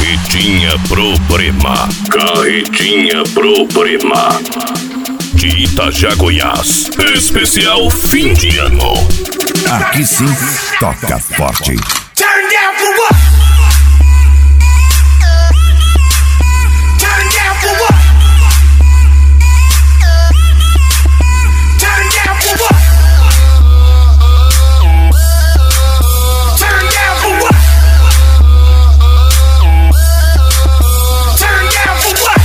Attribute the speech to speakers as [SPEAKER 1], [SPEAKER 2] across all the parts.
[SPEAKER 1] Carretinha Problema. Carretinha Problema. De Itajá, Goiás. Especial fim de ano.
[SPEAKER 2] Aqui sim, toca forte.
[SPEAKER 3] Turn down for what? Turn down for what? Turn down for what? Turn down for what? Turn down for what?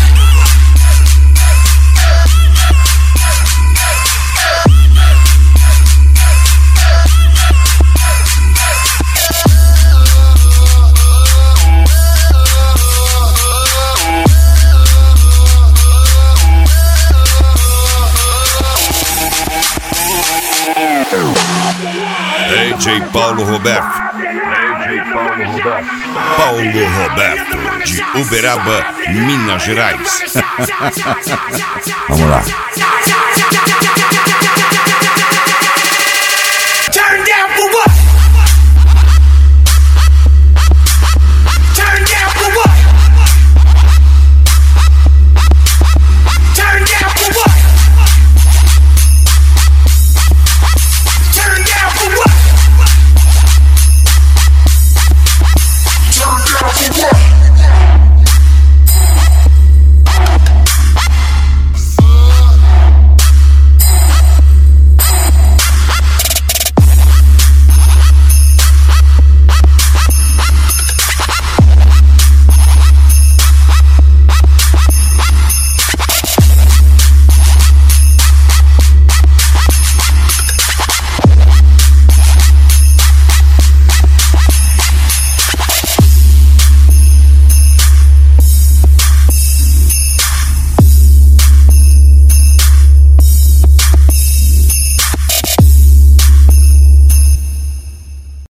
[SPEAKER 2] DJ Paulo Roberto. Paulo Roberto, de Uberaba, Minas Gerais. Vamos lá.
[SPEAKER 3] Turn down for what? Turn down for what? Turn down for what? Turn down for what? Turn down for what?